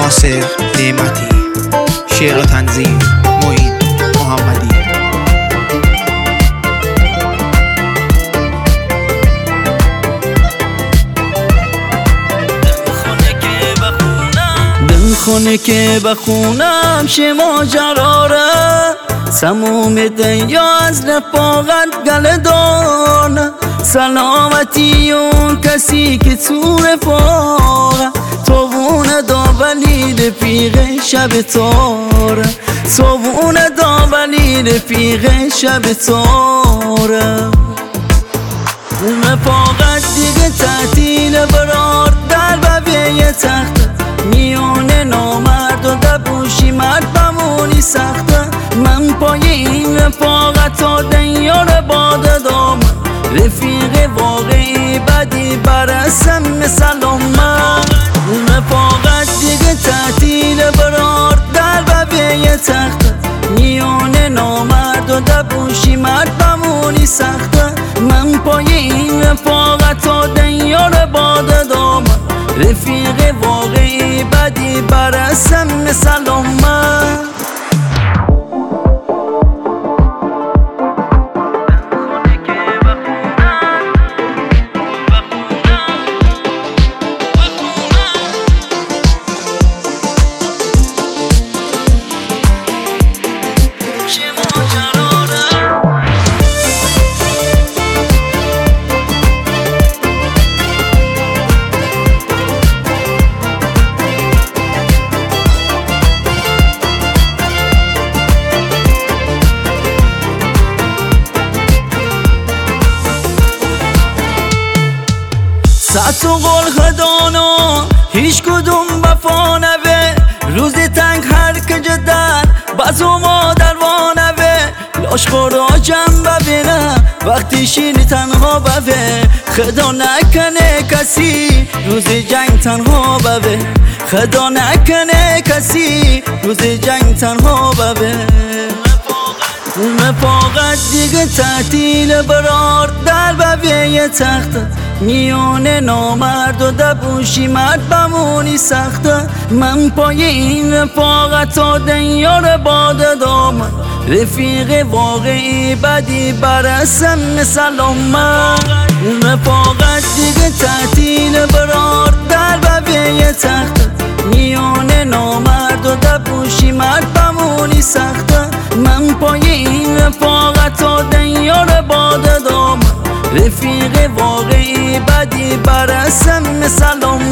ناصر نعمتی. شعر و تنظیم معین محمدی. دلخونه که بخونم شه ماجراره، سموم دنیا از رفاقت گله دانه. سلامتی اون کسی که تو رفاقه، توونه داولی رفیق شب تاره. توونه داولی رفیق شب تاره. رفاقت دیگه تعطیل برار در ببیه تخته، میونه نامرد و دبوشی مرد بمونی سخته. من پای این رفاقت و دنیار باده دامن، رفیق واقعی بدی برسم مثل من. رفاقت دیگه تعطیل برار در ببیه تخته، میونه نامرد و دبوشی مرد بمونی سخته. من پای این رفاقت و دنیار باده دامن، رفیق واقعی بدی برسم مثل من. ساعت و قول خدانا هیچ کدوم وفا نوه، روز تنگ هر که جدن بازو مادر وانوه. لاش خورا جنب ببینه وقتی شیری تنها بوه، خدا نکنه کسی روز جنگ تنها بوه. خدا نکنه کسی روز جنگ تنها بوه. رفاقت دیگه تعطیل برار در ببیه تخته، میونه نامرد و دبوشی مرد بمونی سخته. من پای این رفاقت و دنیار باده دامن، رفیق واقعی بدی برسم مثل من. رفاقت دیگه تعطیل برار در ببیه تخته، میونه نامرد و دبوشی مرد بمونی سخته. من پای این رفاقت و دنیار باده دامن، رفیق واقعی بدی برسم مثل